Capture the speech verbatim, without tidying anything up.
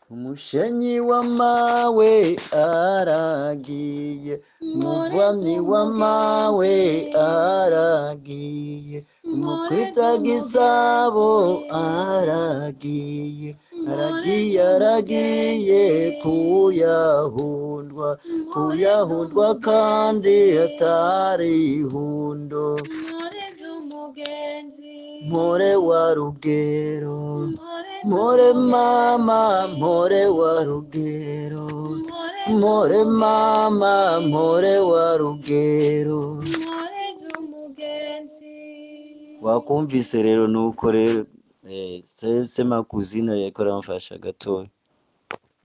umushenyi w'amawe aragiye umuvamyi w'amawe aragiye umukwita gisabo aragiye aragiye aragiye kuyahundwa kuyahundwa kandi atarihundo mpore wa rugero mpore mama mpore wa rugero mpore mama mpore wa rugero wakumvise rero nuko rero eh, se se makuzina yakora mfasha gatoya